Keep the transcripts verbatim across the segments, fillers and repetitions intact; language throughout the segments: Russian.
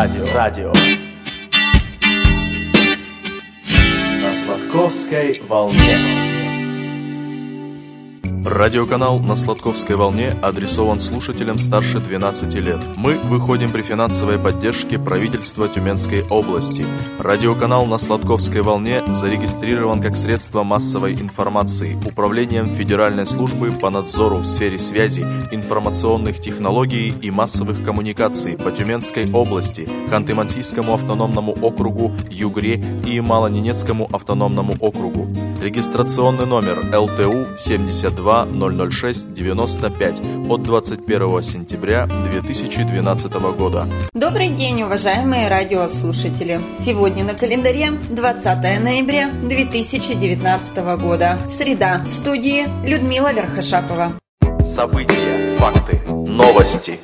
радио, радио. На Сладковской волне. Радиоканал «На Сладковской волне» адресован слушателям старше двенадцати лет. Мы выходим при финансовой поддержке правительства Тюменской области. Радиоканал «На Сладковской волне» зарегистрирован как средство массовой информации Управлением Федеральной службы по надзору в сфере связи, информационных технологий и массовых коммуникаций по Тюменской области, Ханты-Мансийскому автономному округу, Югре и Малоненецкому автономному округу. Регистрационный номер эл тэ у семьдесят два ноль ноль шесть девяносто пять от двадцать первого сентября две тысячи двенадцатого года. Добрый день, уважаемые радиослушатели! Сегодня на календаре двадцатое ноября две тысячи девятнадцатого года. Среда. В студии Людмила Верхошапова. События, факты, новости.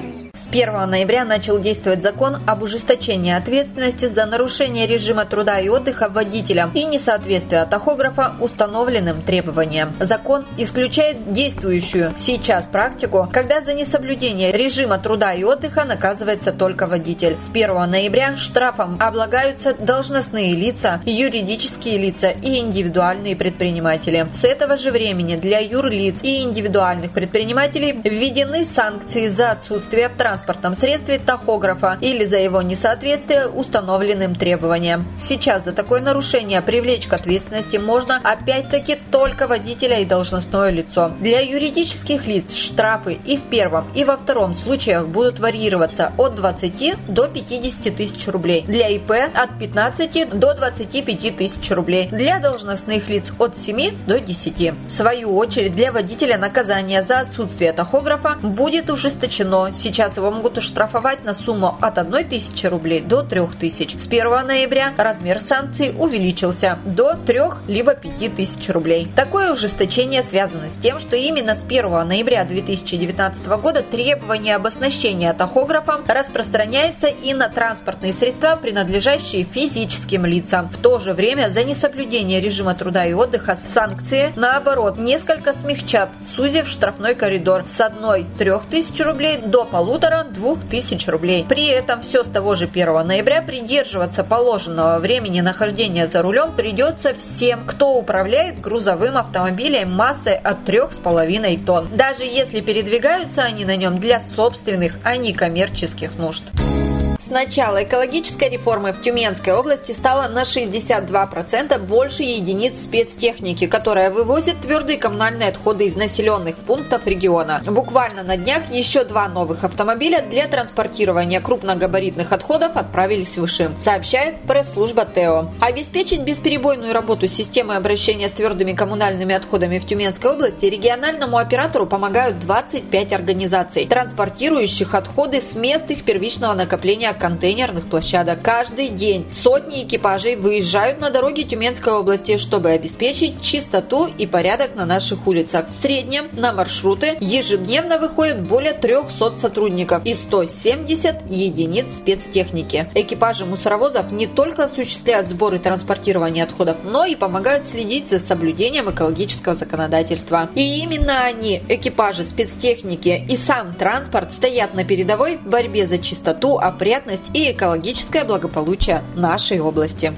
С первого ноября начал действовать закон об ужесточении ответственности за нарушение режима труда и отдыха водителя и несоответствие тахографа установленным требованиям. Закон исключает действующую сейчас практику, когда за несоблюдение режима труда и отдыха наказывается только водитель. С первого ноября штрафом облагаются должностные лица, юридические лица и индивидуальные предприниматели. С этого же времени для юрлиц и индивидуальных предпринимателей введены санкции за отсутствие в транспортном средстве тахографа или за его несоответствие установленным требованиям. Сейчас за такое нарушение привлечь к ответственности можно опять-таки только водителя и должностное лицо. Для юридических лиц штрафы и в первом, и во втором случаях будут варьироваться от двадцати до пятидесяти тысяч рублей. Для и пэ от пятнадцати до двадцати пяти тысяч рублей. Для должностных лиц от семи до десяти. В свою очередь для водителя наказание за отсутствие тахографа будет ужесточено. Сейчас его могут оштрафовать на сумму от одной тысячи рублей до трех тысяч. С первого ноября размер санкций увеличился до трех либо пяти тысяч рублей. Такое ужесточение связано с тем, что именно с первого ноября две тысячи девятнадцатого года требование об оснащении тахографом распространяется и на транспортные средства, принадлежащие физическим лицам. В то же время за несоблюдение режима труда и отдыха санкции, наоборот, несколько смягчат, сузив штрафной коридор с одной трех тысяч рублей до полутора двух тысяч рублей. При этом все с того же первого ноября придерживаться положенного времени нахождения за рулем придется всем, кто управляет грузовым автомобилем массой от трёх с половиной тонн, даже если передвигаются они на нем для собственных, а не коммерческих нужд. С начала экологической реформы в Тюменской области стало на шестьдесят два процента больше единиц спецтехники, которая вывозит твердые коммунальные отходы из населенных пунктов региона. Буквально на днях еще два новых автомобиля для транспортирования крупногабаритных отходов отправились в Ишим, сообщает пресс-служба ТЭО. Обеспечить бесперебойную работу системы обращения с твердыми коммунальными отходами в Тюменской области региональному оператору помогают двадцать пять организаций, транспортирующих отходы с мест их первичного накопления контейнерных площадок. Каждый день сотни экипажей выезжают на дороги Тюменской области, чтобы обеспечить чистоту и порядок на наших улицах. В среднем на маршруты ежедневно выходит более трехсот сотрудников и сто семьдесят единиц спецтехники. Экипажи мусоровозов не только осуществляют сбор и транспортирование отходов, но и помогают следить за соблюдением экологического законодательства. И именно они, экипажи спецтехники и сам транспорт, стоят на передовой в борьбе за чистоту, опрятность и экологическое благополучие нашей области.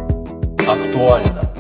Актуально.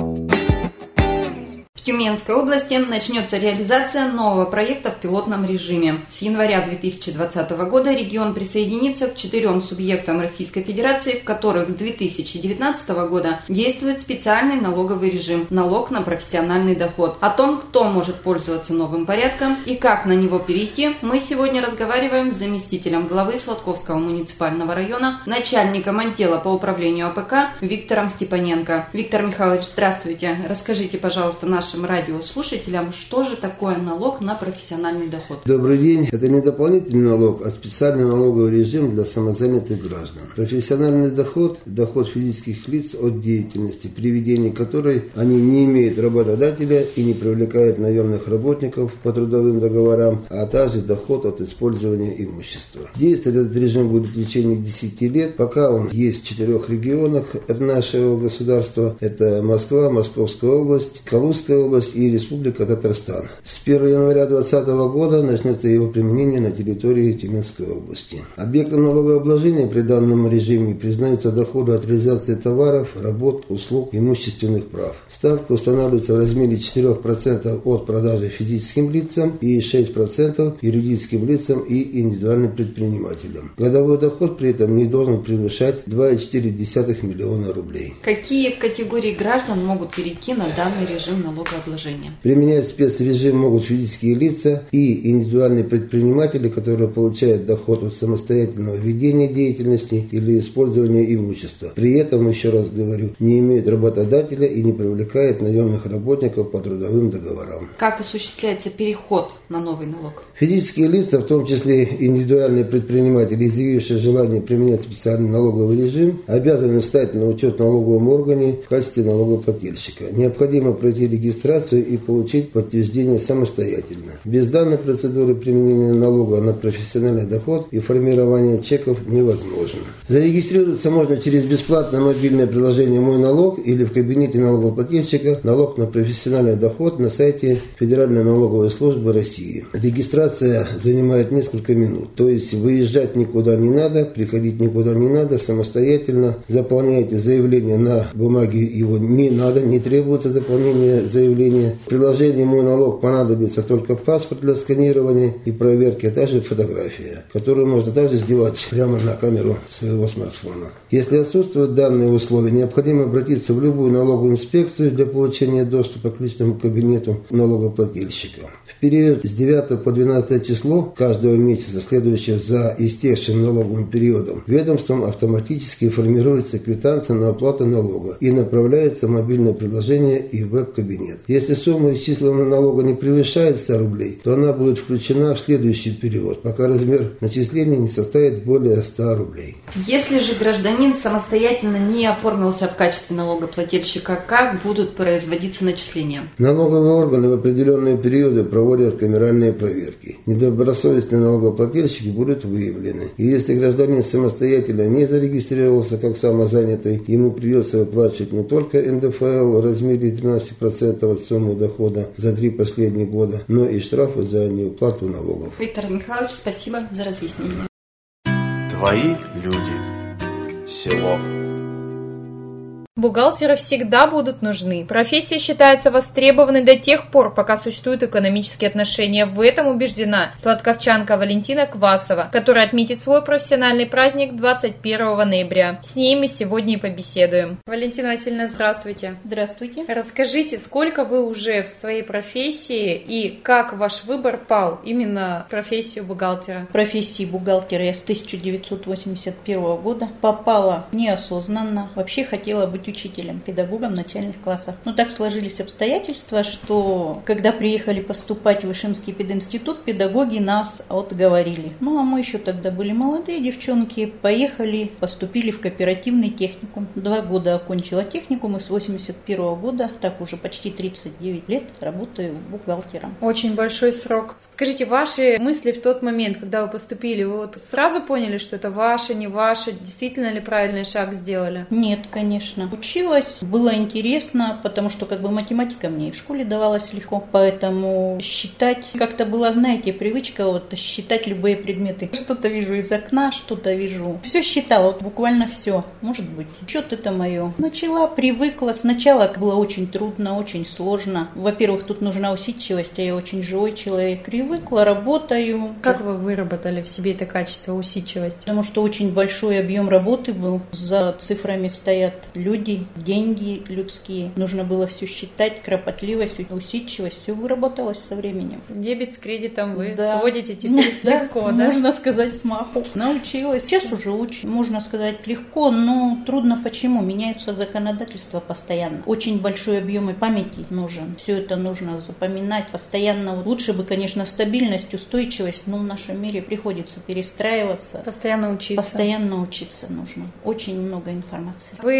В Тюменской области начнется реализация нового проекта в пилотном режиме. С января две тысячи двадцатого года регион присоединится к четырем субъектам Российской Федерации, в которых с две тысячи девятнадцатого года действует специальный налоговый режим – налог на профессиональный доход. О том, кто может пользоваться новым порядком и как на него перейти, мы сегодня разговариваем с заместителем главы Сладковского муниципального района, начальником отдела по управлению а пэ ка Виктором Степаненко. Виктор Михайлович, здравствуйте. Расскажите, пожалуйста, нашим радиослушателям, что же такое налог на профессиональный доход. Добрый день. Это не дополнительный налог, а специальный налоговый режим для самозанятых граждан. Профессиональный доход – доход физических лиц от деятельности, при ведении которой они не имеют работодателя и не привлекают наемных работников по трудовым договорам, а также доход от использования имущества. Действовать этот режим будет в течение десяти лет, пока он есть в четырех регионах нашего государства. Это Москва, Московская область, Калужская область и Республика Татарстан. С первого января две тысячи двадцатого года начнется его применение на территории Тюменской области. Объектом налогообложения при данном режиме признаются доходы от реализации товаров, работ, услуг, имущественных прав. Ставка устанавливается в размере четыре процента от продажи физическим лицам и шесть процентов юридическим лицам и индивидуальным предпринимателям. Годовой доход при этом не должен превышать два целых четыре десятых миллиона рублей. Какие категории граждан могут перейти на данный режим налогообложения? Применять спецрежим могут физические лица и индивидуальные предприниматели, которые получают доход от самостоятельного ведения деятельности или использования имущества. При этом, еще раз говорю, не имеют работодателя и не привлекают наемных работников по трудовым договорам. Как осуществляется переход на новый налог? Физические лица, в том числе индивидуальные предприниматели, изъявившие желание применять специальный налоговый режим, обязаны встать на учет в налоговом органе в качестве налогоплательщика. Необходимо пройти регистрацию и получить подтверждение самостоятельно. Без данной процедуры применения налога на профессиональный доход и формирование чеков невозможно. Зарегистрироваться можно через бесплатное мобильное приложение «Мой налог» или в кабинете налогоплательщика «Налог на профессиональный доход» на сайте Федеральной налоговой службы России. Регистрация занимает несколько минут, то есть выезжать никуда не надо, приходить никуда не надо, самостоятельно заполняете заявление на бумаге, его не надо, не требуется заполнение заявления. В приложении «Мой налог» понадобится только паспорт для сканирования и проверки, а также фотография, которую можно также сделать прямо на камеру своего смартфона. Если отсутствуют данные условия, необходимо обратиться в любую налоговую инспекцию для получения доступа к личному кабинету налогоплательщика. В период с девятого по двенадцатое число каждого месяца, следующего за истекшим налоговым периодом, ведомством автоматически формируется квитанция на оплату налога и направляется в мобильное приложение и веб-кабинет. Если сумма исчисленного налога не превышает ста рублей, то она будет включена в следующий период, пока размер начисления не составит более ста рублей. Если же гражданин самостоятельно не оформился в качестве налогоплательщика, как будут производиться начисления? Налоговые органы в определенные периоды проводят камеральные проверки. Недобросовестные налогоплательщики будут выявлены. И если гражданин самостоятельно не зарегистрировался как самозанятый, ему придется выплачивать не только эн дэ эф эл в размере тринадцать процентов от суммы дохода за три последних года, но и штрафы за неуплату налогов. Виктор Михайлович, спасибо за разъяснение. Твои люди. Село. Бухгалтеры всегда будут нужны. Профессия считается востребованной до тех пор, пока существуют экономические отношения. В этом убеждена сладковчанка Валентина Квасова, которая отметит свой профессиональный праздник двадцать первого ноября. С ней мы сегодня и побеседуем. Валентина Васильевна, здравствуйте. Здравствуйте. Расскажите, сколько вы уже в своей профессии и как ваш выбор пал именно в профессию бухгалтера? В профессии бухгалтера я с тысяча девятьсот восемьдесят первого года попала неосознанно. Вообще хотела быть учителем, педагогом начальных классов. Но так сложились обстоятельства, что когда приехали поступать в Ишимский пединститут, педагоги нас отговорили. Ну а мы еще тогда были молодые девчонки, поехали, поступили в кооперативный техникум. Два года окончила техникум и с восемьдесят первого года, так уже почти тридцать девять лет, работаю бухгалтером. Очень большой срок. Скажите, ваши мысли в тот момент, когда вы поступили, вы вот сразу поняли, что это ваше, не ваше, действительно ли правильный шаг сделали? Нет, конечно. Училась, было интересно, потому что как бы математика мне и в школе давалась легко, поэтому считать как-то была, знаете, привычка вот считать любые предметы. Что-то вижу из окна, что-то вижу. Все считала, вот буквально все. Может быть, счет это мое. Начала, привыкла. Сначала было очень трудно, очень сложно. Во-первых, тут нужна усидчивость, а я очень живой человек. Привыкла, работаю. Как вы выработали в себе это качество, усидчивость? Потому что очень большой объем работы был. За цифрами стоят люди, деньги людские. Нужно было все считать, кропотливость, усидчивость, все выработалось со временем. Дебет с кредитом вы да. сводите теперь да, легко, да? Можно сказать, смаху. Научилась. Сейчас уже очень, можно сказать, легко, но трудно почему? Меняются законодательства постоянно. Очень большой объем памяти нужен. Все это нужно запоминать постоянно. Лучше бы, конечно, стабильность, устойчивость, но в нашем мире приходится перестраиваться. Постоянно учиться. Постоянно учиться нужно. Очень много информации. Вы отучились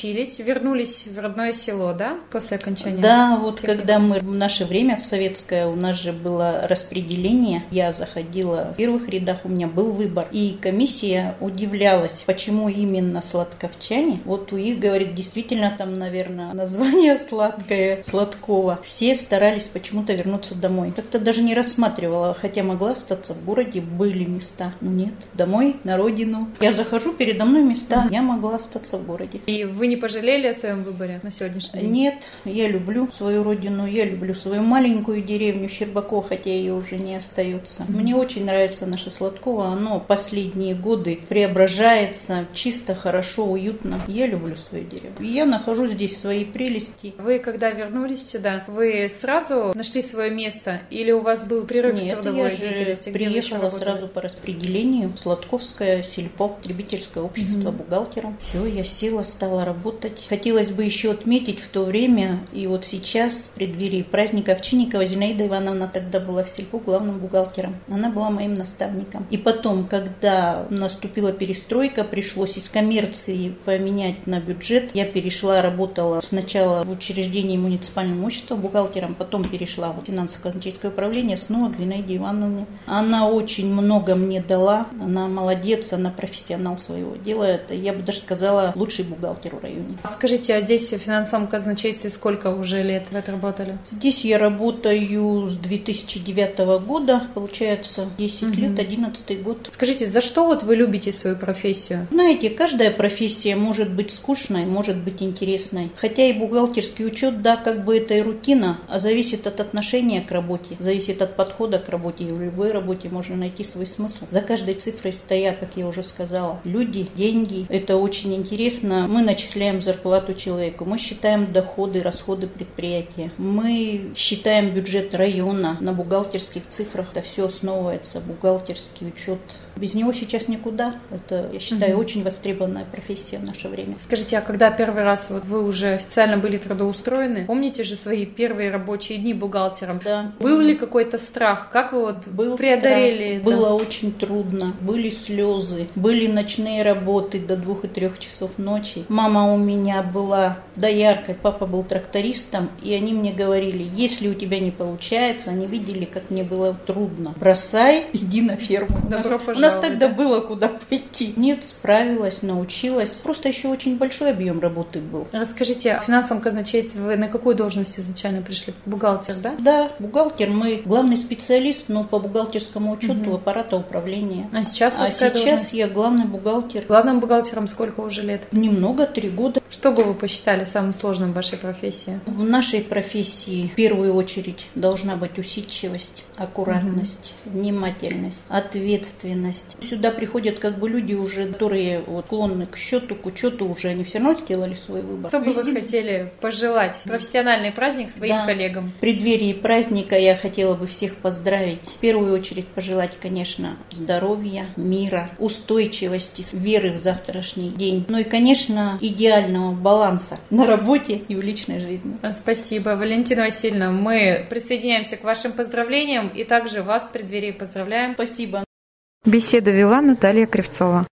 отучились, вернулись в родное село, да, после окончания? Да, вот техникума? когда мы в наше время, в советское, у нас же было распределение, я заходила в первых рядах, у меня был выбор. И комиссия удивлялась, почему именно сладковчане. Вот у их, говорит, действительно там, наверное, название сладкое, сладкого. Все старались почему-то вернуться домой. Как-то даже не рассматривала, хотя могла остаться в городе, были места. Но нет, домой, на родину. Я захожу, передо мной места, я могла остаться в городе. И вы не пожалели о своем выборе на сегодняшний день? Нет, я люблю свою родину, я люблю свою маленькую деревню Щербакова, хотя ее уже не остается. Мне очень нравится наше Сладково, оно последние годы преображается чисто, хорошо, уютно. Я люблю свою деревню. Я нахожу здесь свои прелести. Вы, когда вернулись сюда, вы сразу нашли свое место или у вас был перерыв в трудовой Нет, деятельности? я приехала сразу по распределению. Сладковское сельпо, потребительское общество, угу. бухгалтером. Все, я села, стала работать. Хотелось бы еще отметить в то время, и вот сейчас, в преддверии праздника, Овчинникова Зинаида Ивановна тогда была в сельпо главным бухгалтером. Она была моим наставником. И потом, когда наступила перестройка, пришлось из коммерции поменять на бюджет. Я перешла, работала сначала в учреждении муниципального имущества бухгалтером, потом перешла в финансово-казначейское управление, снова к Зинаиде Ивановне. Она очень много мне дала. Она молодец, она профессионал своего дела. Это, я бы даже сказала, лучший бухгалтер в районе. Скажите, а здесь в финансовом казначействе сколько уже лет вы отработали? Здесь я работаю с две тысячи девятого года, получается десять угу. лет, одиннадцатый год. Скажите, за что вот вы любите свою профессию? Знаете, каждая профессия может быть скучной, может быть интересной. Хотя и бухгалтерский учет, да, как бы это и рутина, а зависит от отношения к работе, зависит от подхода к работе. И в любой работе можно найти свой смысл. За каждой цифрой стоят, как я уже сказала, люди, деньги. Это очень интересно. Мы начисляем зарплату человеку, мы считаем доходы, расходы предприятия. Мы считаем бюджет района на бухгалтерских цифрах. Это все основывается, бухгалтерский учет. Без него сейчас никуда. Это, я считаю, угу. очень востребованная профессия в наше время. Скажите, а когда первый раз вот вы уже официально были трудоустроены, помните же свои первые рабочие дни бухгалтером? Да. Был ли какой-то страх? Как вы вот Был преодолели страх. это? Было очень трудно. Были слезы. Были ночные работы до двух и трех часов ночи. Мама у меня была дояркой, папа был трактористом, и они мне говорили, если у тебя не получается, они видели, как мне было трудно. Бросай, иди на ферму. Добро У нас тогда да? было куда пойти. Нет, справилась, научилась. Просто еще очень большой объем работы был. Расскажите, в финансовом казначействе вы на какую должность изначально пришли? Бухгалтер, да? Да, бухгалтер. Мы главный специалист, но по бухгалтерскому учету угу. аппарата управления. А сейчас А сейчас должность? Я главный бухгалтер. Главным бухгалтером сколько уже лет? Немного, три года. Что бы вы посчитали самым сложным в вашей профессии? В нашей профессии в первую очередь должна быть усидчивость, аккуратность, угу. внимательность, ответственность. Сюда приходят как бы люди уже, которые вот, склонны к счету, к учету, уже они все равно сделали свой выбор. Что бы вы хотели пожелать профессиональный праздник своим да. коллегам? В преддверии праздника я хотела бы всех поздравить. В первую очередь пожелать, конечно, здоровья, мира, устойчивости, веры в завтрашний день. Ну и, конечно, идеального баланса на работе и в личной жизни. Спасибо, Валентина Васильевна. Мы присоединяемся к вашим поздравлениям и также вас в преддверии поздравляем. Спасибо. Беседу вела Наталья Кривцова.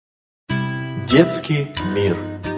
Детский мир.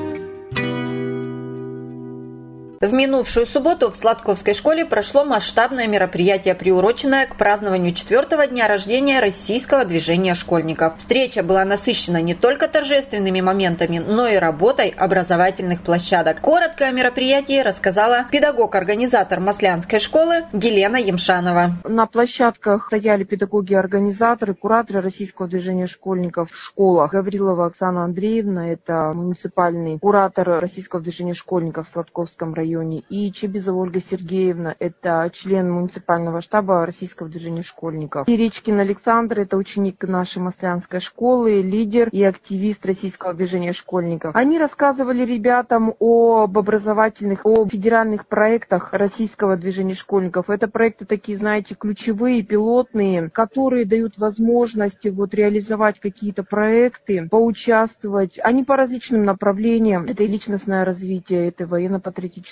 В минувшую субботу в Сладковской школе прошло масштабное мероприятие, приуроченное к празднованию четвертого дня рождения российского движения школьников. Встреча была насыщена не только торжественными моментами, но и работой образовательных площадок. Коротко о мероприятии рассказала педагог-организатор Маслянской школы Елена Емшанова. На площадках стояли педагоги-организаторы, кураторы российского движения школьников в школах. Гаврилова Оксана Андреевна, это муниципальный куратор российского движения школьников в Сладковском районе. И Чебизова Ольга Сергеевна, это член муниципального штаба российского движения школьников. И Речкин Александр, это ученик нашей Маслянской школы, лидер и активист российского движения школьников. Они рассказывали ребятам об образовательных, о федеральных проектах российского движения школьников. Это проекты такие, знаете, ключевые, пилотные, которые дают возможность вот реализовать какие-то проекты, поучаствовать. Они по различным направлениям. Это и личностное развитие, это военно-патриотическое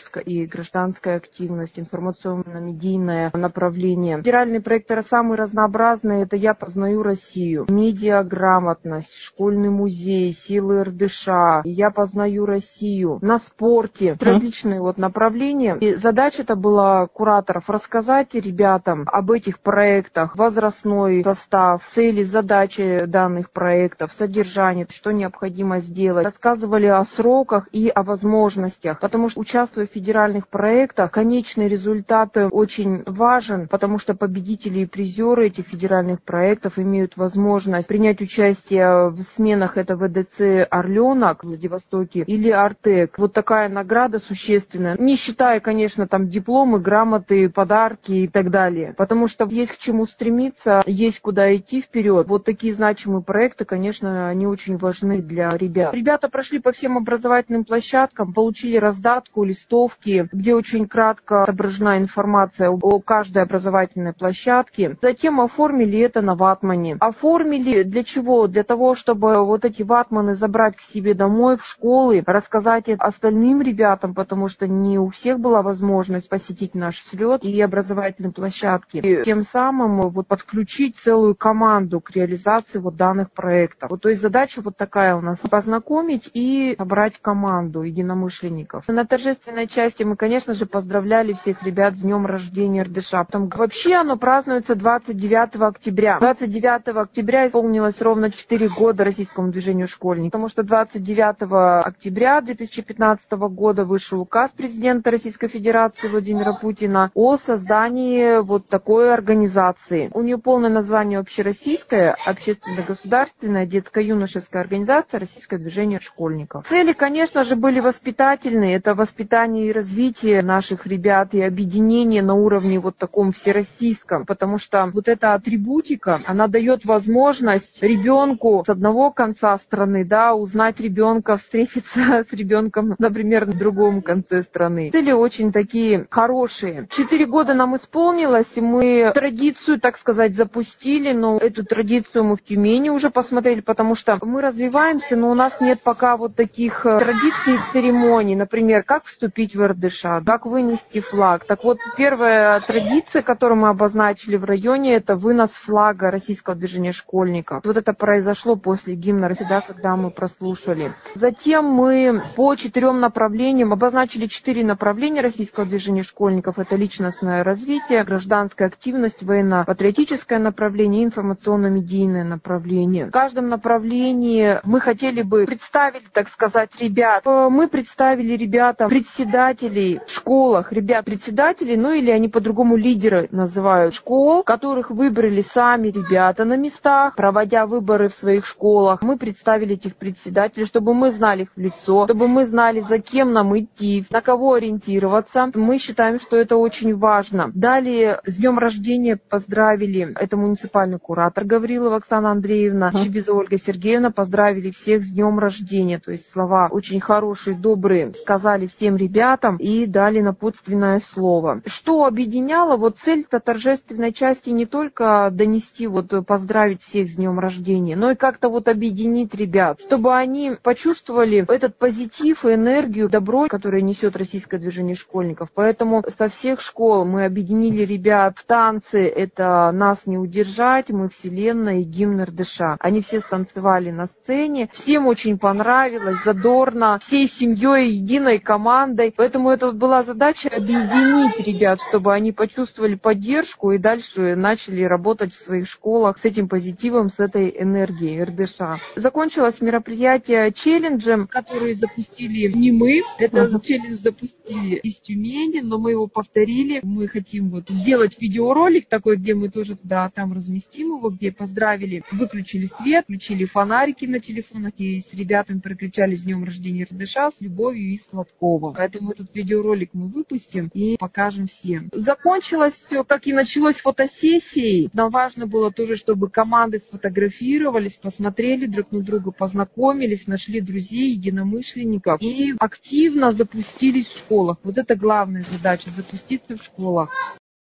выпуск и гражданская активность, информационно-медийное направление. Федеральные проекты самые разнообразные. Это «Я познаю Россию», медиаграмотность, школьный музей, силы эр дэ ша, «Я познаю Россию», на спорте, различные вот направления. И задача-то была кураторов рассказать ребятам об этих проектах, возрастной состав, цели, задачи данных проектов, содержание, что необходимо сделать. Рассказывали о сроках и о возможностях, потому что, участвуя в федеральных проектах, конечный результат очень важен, потому что победители и призеры этих федеральных проектов имеют возможность принять участие в сменах, это вэ дэ цэ «Орленок» в Владивостоке или «Артек». Вот такая награда существенная, не считая, конечно, там дипломы, грамоты, подарки и так далее, потому что есть к чему стремиться, есть куда идти вперед. Вот такие значимые проекты, конечно, они очень важны для ребят. Ребята прошли по всем образовательным площадкам, получили раздатку, листовки, где очень кратко отображена информация о каждой образовательной площадке. Затем оформили это на ватмане. Оформили для чего? Для того, чтобы вот эти ватманы забрать к себе домой, в школы, рассказать остальным ребятам, потому что не у всех была возможность посетить наш слет и образовательные площадки. И тем самым вот подключить целую команду к реализации вот данных проектов. Вот, то есть задача вот такая у нас: познакомить и собрать команду единомышленников. На торжественной части мы, конечно же, поздравляли всех ребят с днем рождения эр дэ ша. Там вообще оно празднуется двадцать девятого октября. двадцать девятого октября исполнилось ровно четыре года российскому движению школьников, потому что двадцать девятого октября две тысячи пятнадцатого года вышел указ президента Российской Федерации Владимира Путина о создании вот такой организации. У нее полное название общероссийская, общественно-государственная детско-юношеская организация Российское движение школьников. Цели, конечно же, были воспитательные. Это воспитание и развитие наших ребят и объединение на уровне вот таком всероссийском, потому что вот эта атрибутика, она дает возможность ребенку с одного конца страны, да, узнать ребенка, встретиться с ребенком, например, на другом конце страны. Цели очень такие хорошие. Четыре года нам исполнилось, и мы традицию, так сказать, запустили, но эту традицию мы в Тюмени уже посмотрели, потому что мы развиваемся, но у нас нет пока вот таких традиций и церемоний, например, как вступить в эр дэ ша, как вынести флаг. Так вот, первая традиция, которую мы обозначили в районе, это вынос флага Российского движения школьников. Вот это произошло после гимна России, да, когда мы прослушали. Затем мы по четырем направлениям обозначили четыре направления Российского движения школьников. Это личностное развитие, гражданская активность, военно-патриотическое направление и информационно-медийное направление. В каждом направлении мы хотели бы представить, так сказать, ребят. Мы представили ребятам председателей в школах, ребят председателей, ну или они по-другому лидеры называют школ, которых выбрали сами ребята на местах, проводя выборы в своих школах. Мы представили этих председателей, чтобы мы знали их в лицо, чтобы мы знали, за кем нам идти, на кого ориентироваться. Мы считаем, что это очень важно. Далее с днем рождения поздравили, это муниципальный куратор Гаврилова Оксана Андреевна, Чибизова Ольга Сергеевна, поздравили всех с днем рождения. То есть слова очень хорошие, добрые сказали всем ребятам и дали напутственное слово. Что объединяло? Вот цель-то торжественной части не только донести, вот поздравить всех с днем рождения, но и как-то вот объединить ребят, чтобы они почувствовали этот позитив и энергию, добро, которое несет Российское движение школьников. Поэтому со всех школ мы объединили ребят в танцы. Это «Нас не удержать», «Мы вселенная» и гимн эр дэ ша. Они все станцевали на сцене. Всем очень понравилось, задорно, всей семьей, единой командой. Поэтому это была задача объединить ребят, чтобы они почувствовали поддержку и дальше начали работать в своих школах с этим позитивом, с этой энергией эр дэ ша. Закончилось мероприятие челленджем, который запустили не мы. Это uh-huh. челлендж запустили из Тюмени, но мы его повторили. Мы хотим вот сделать видеоролик такой, где мы тоже да, там разместим его, где поздравили, выключили свет, включили фонарики на телефонах и с ребятами переключались с днем рождения эр дэ ша с любовью и Сладкова. Поэтому этот видеоролик мы выпустим и покажем всем. Закончилось все, как и началось, фотосессией. Нам важно было тоже, чтобы команды сфотографировались, посмотрели друг на друга, познакомились, нашли друзей, единомышленников и активно запустились в школах. Вот это главная задача — запуститься в школах.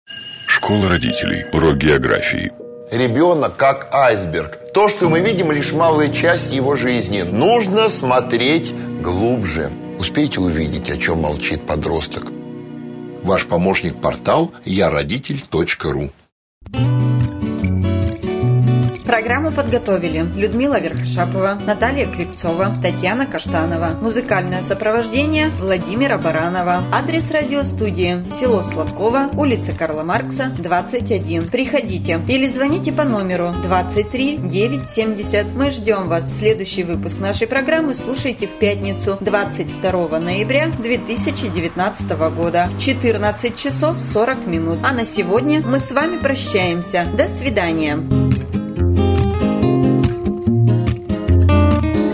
Школа родителей. Урок географии. Ребенок как айсберг. То, что мы видим, лишь малая часть его жизни. Нужно смотреть глубже. Успейте увидеть, о чем молчит подросток. Ваш помощник-портал я родитель точка ру. Программу подготовили Людмила Верхошапова, Наталья Крепцова, Татьяна Каштанова. Музыкальное сопровождение Владимира Баранова. Адрес радиостудии: село Сладково, улица Карла Маркса, двадцать один. Приходите или звоните по номеру двадцать три девятьсот семьдесят. Мы ждем вас. Следующий выпуск нашей программы слушайте в пятницу, двадцать второго ноября две тысячи девятнадцатого года в четырнадцать часов сорок минут. А на сегодня мы с вами прощаемся. До свидания.